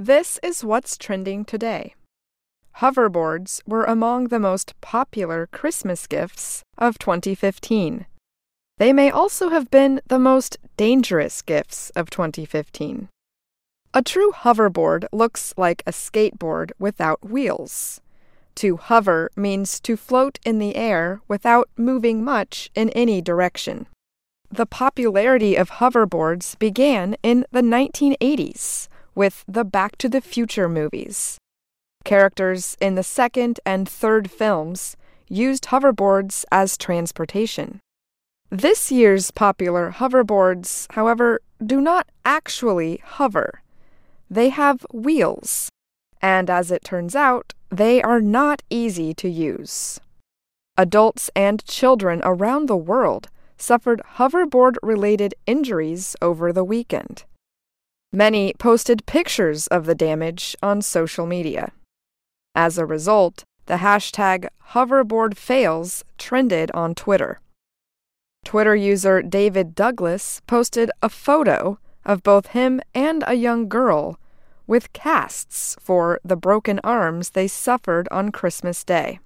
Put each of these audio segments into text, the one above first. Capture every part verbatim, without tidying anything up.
This is what's trending today. Hoverboards were among the most popular Christmas gifts of twenty fifteen. They may also have been the most dangerous gifts of twenty fifteen. A true hoverboard looks like a skateboard without wheels. To hover means to float in the air without moving much in any direction. The popularity of hoverboards began in the nineteen eighties with the Back to the Future movies. Characters in the second and third films used hoverboards as transportation. This year's popular hoverboards, however, do not actually hover. They have wheels, and as it turns out, they are not easy to use. Adults and children around the world suffered hoverboard-related injuries over the weekend. Many posted pictures of the damage on social media. As a result, the hashtag hoverboardfails trended on Twitter. Twitter user David Douglas posted a photo of both him and a young girl with casts for the broken arms they suffered on Christmas Day.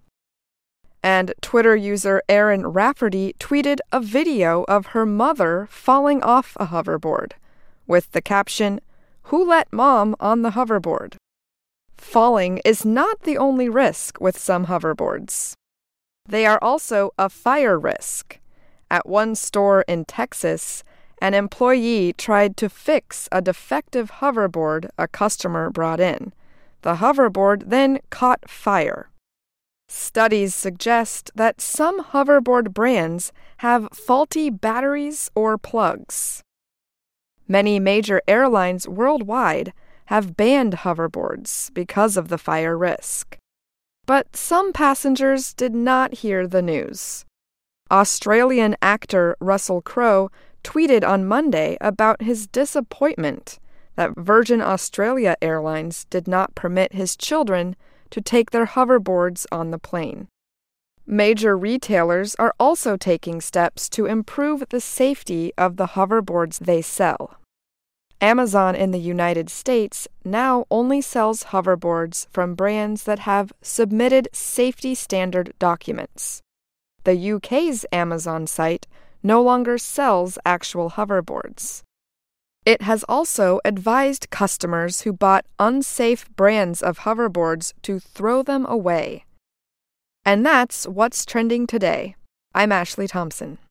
And Twitter user Erin Rafferty tweeted a video of her mother falling off a hoverboard, with the caption, "Who let mom on the hoverboard?" Falling is not the only risk with some hoverboards. They are also a fire risk. At one store in Texas, an employee tried to fix a defective hoverboard a customer brought in. The hoverboard then caught fire. Studies suggest that some hoverboard brands have faulty batteries or plugs. Many major airlines worldwide have banned hoverboards because of the fire risk. But some passengers did not hear the news. Australian actor Russell Crowe tweeted on Monday about his disappointment that Virgin Australia Airlines did not permit his children to take their hoverboards on the plane. Major retailers are also taking steps to improve the safety of the hoverboards they sell. Amazon in the United States now only sells hoverboards from brands that have submitted safety standard documents. The U K's Amazon site no longer sells actual hoverboards. It has also advised customers who bought unsafe brands of hoverboards to throw them away. And that's what's trending today. I'm Ashley Thompson.